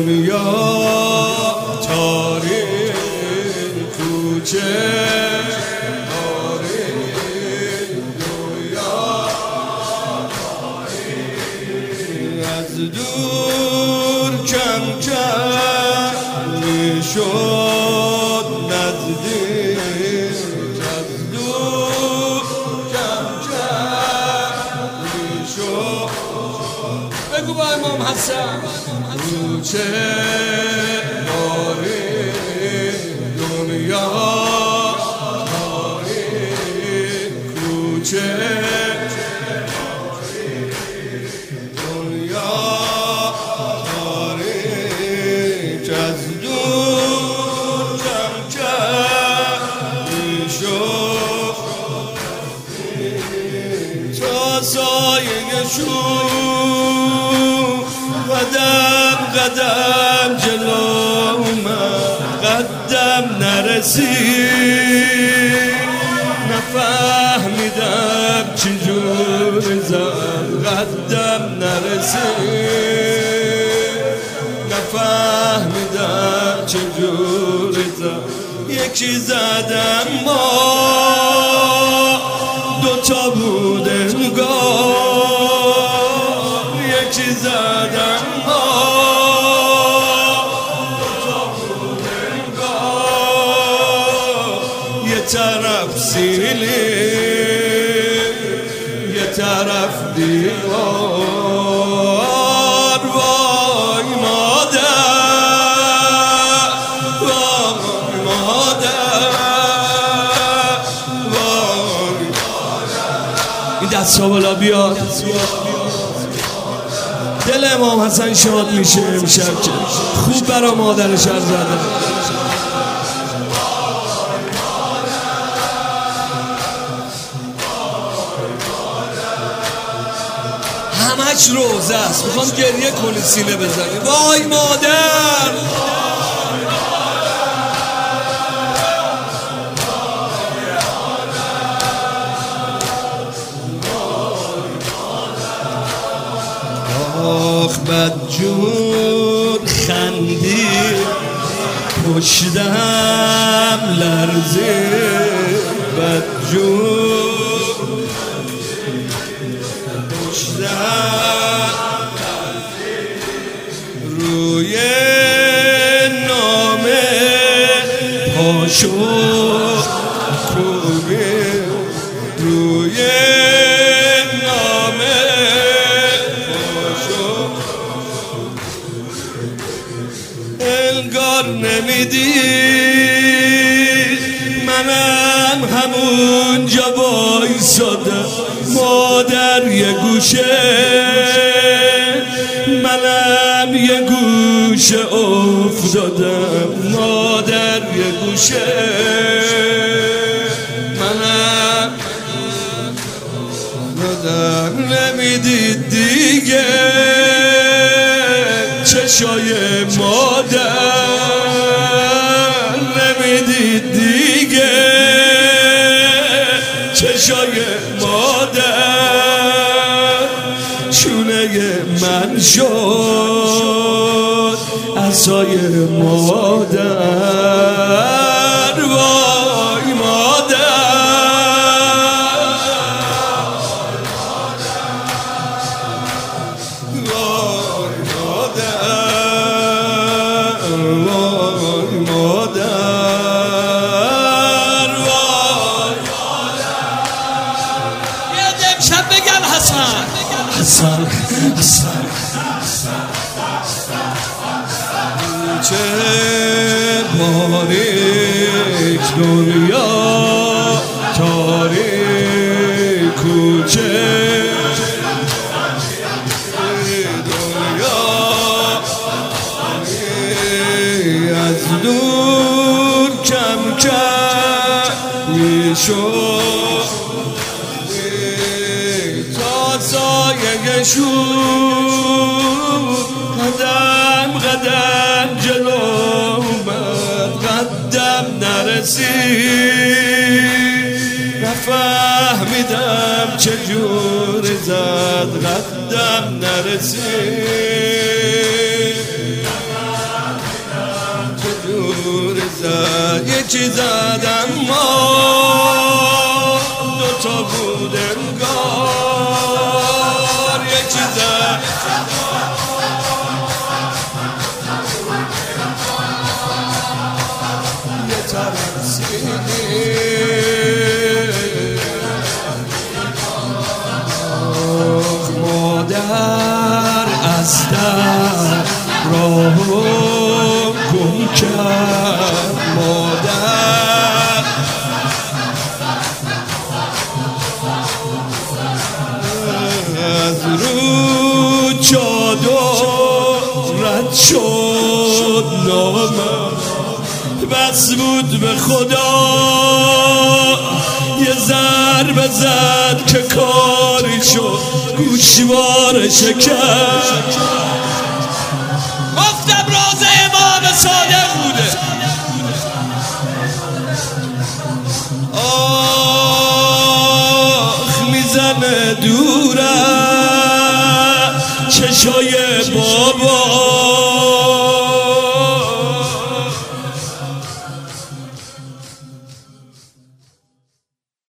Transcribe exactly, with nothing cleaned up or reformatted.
دنیا تاریک کوچه از دور کم کم میشد نزدیک از دور کم کم میشد بگو با امام حسن کوچه تاریک دنیا تاریک کوچه سایه‌شون قدم قدم جلو من قدم نرسید نفهمیدم چجور زد قدم نرسید نفهمیدم چجور زد یکی زدم ما دوتا بود انگار یکی زدم ما دوتا بود انگار یه طرف سیلی یه طرف دیوار وای مادر وای مادر این دست ها بالا بیاد دل امام حسن شاد میشه امشب که خوب برا مادرش زده همش روزه است میخوام گریه کنی سینه بزنی وای مادر آخ بدجور خندی پشتم لرزه بدجور پشتم روی نامه پاشو کوبه روی انگار نمیدید منم همونجا وایسادم مادر یه گوشه منم یه گوشه افتادم مادر یه گوشه منم افتادم نمیدید دیگه چشای مادر نمیدید دیگه چشای مادر چونه من شد عصای مادر وای مادر وای مادر وای مادر وای یه امشب بگم حسن حسن حسن چه باریک دنیا تاریک کوچه دنیا از دور کم کم میشد تا سایه‌شون قدم قدم جلو من قدم نرسید نفهمیدم چجور زد قدم نرسید یکی زدم ما دوتا بود انگار یکی زد یه ترسیدی مادر از در راهو گم کرد مادر از رو چادر رد شد نامم بس بود به خدا یه ضربه زد که کاری شد گوشوار شکر گفتم راز امام صادق بوده آخ میزنه دورم چشای بابا